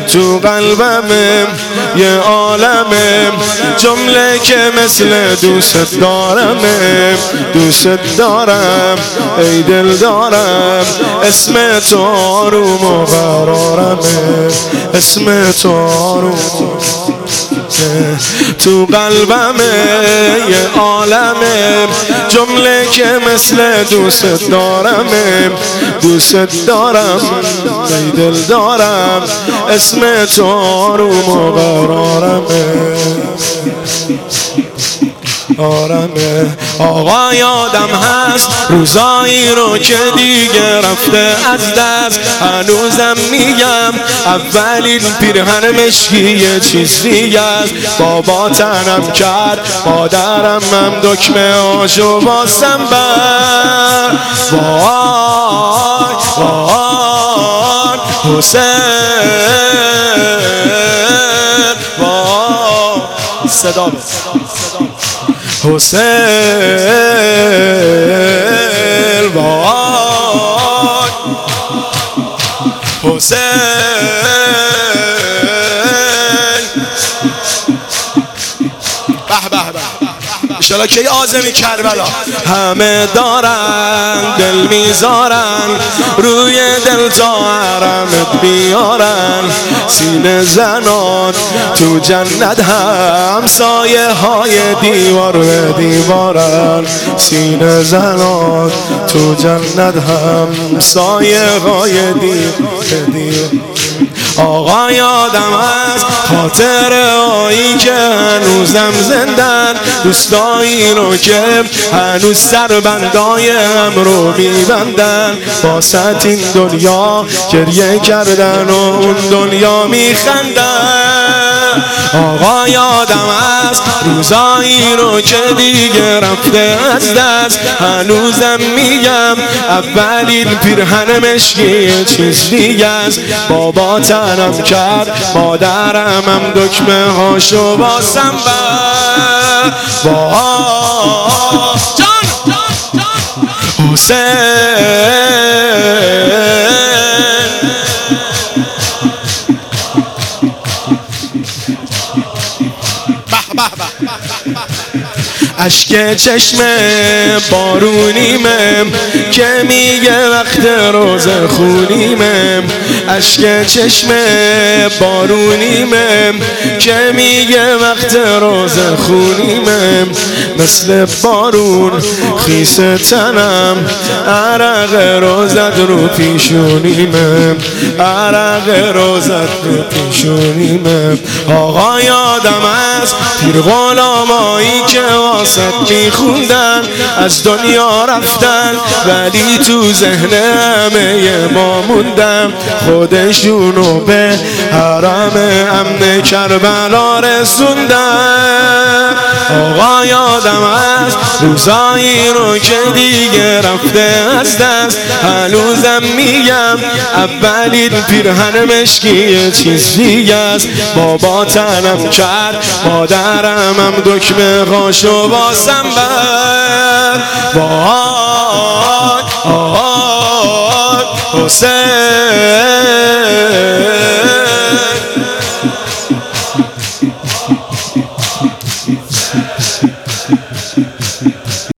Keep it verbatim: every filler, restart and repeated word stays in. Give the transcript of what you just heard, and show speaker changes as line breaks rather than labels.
تو قلبمه یه عالمه، جمله که مثل دوست دارمه. دوست دارم ای دل دارم، اسم تو آروم و قرارمه. اسم تو آروم تو قلبمه یه عالمه، جمله که مثل دوست دارمه. دوست دارم ای دل دارم، اسم تو آروم و قرارمه. آرمه آقا یادم هست روزایی رو که دیگه رفته از دست، هنوزم میگم اولین پیرهن مشکی یه چیز دیگه است. بابا تنم کرد، مادرم هم دکمه آشو باسم بر. وای وای حسین، وای صدا حسین، وای حسین. به به به انشالله که عازمی کربلا. همه دارن دل میذارن، روی دل تا حرمت بیارن. سینه زنان تو جنت هم سایه های دیوار به دیوارن. سینه زنان تو جنت هم سایه های دیوار به دیوار. آقا یادم از خاطر هایی که هنوزم زندن، دوستایی رو که هنوز سربندای هم رو میبندن. واسه این دنیا گریه کردن و اون دنیا میخندن. آقا یادم از روزایی رو که دیگه رفته از دست، هنوزم میگم اولین پیرهن مشکی چیز دیگه است. بابا تنم کرد، مادرم هم دکمه هاشو باسم بر. وای جان حسین، اشک چشم بارونیمه که میگه وقت روز خونیمه. اشک چشم بارونیمه که میگه وقت روز خونیمه. مثل بارون خیس تنم، عرق روزت رو پیشونیمه. عرق روزت رو پیشونیمه. آقا یادم از پیر غلامایی که واسه میخوندن، از دنیا رفتن ولی تو ذهن همه ما موندن. خودشونو به حرم امن کربلا رسوندن. آقا یادم از روزایی رو که دیگه رفته از دست، هنوزم میگم اولین پیرهن مشکی یه چیز دیگه است. بابا تنم کرد، مادرم هم دکمه هاشو باسم بر. وای وای حسین،